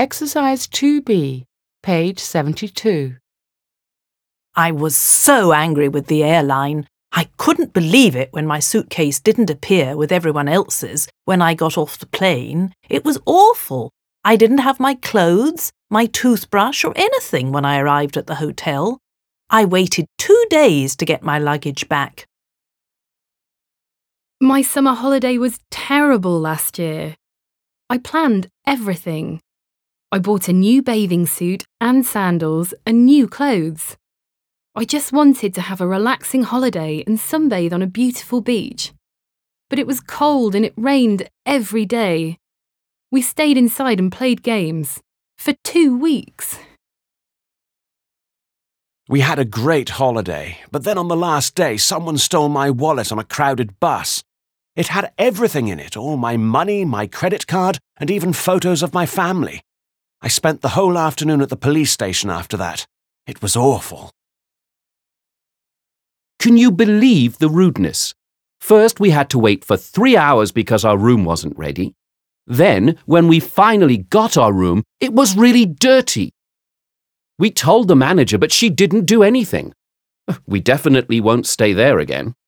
Exercise 2B, page 72. I was so angry with the airline. I couldn't believe it when my suitcase didn't appear with everyone else's when I got off the plane. It was awful. I didn't have my clothes, my toothbrush or anything when I arrived at the hotel. I waited 2 days to get my luggage back. My summer holiday was terrible last year. I planned everything. I bought a new bathing suit and sandals and new clothes. I just wanted to have a relaxing holiday and sunbathe on a beautiful beach. But it was cold and it rained every day. We stayed inside and played games for 2 weeks. We had a great holiday, but then on the last day someone stole my wallet on a crowded bus. It had everything in it, all my money, my credit card, and even photos of my family. I spent the whole afternoon at the police station after that. It was awful. Can you believe the rudeness? First, we had to wait for 3 hours because our room wasn't ready. Then, when we finally got our room, it was really dirty. We told the manager, but she didn't do anything. We definitely won't stay there again.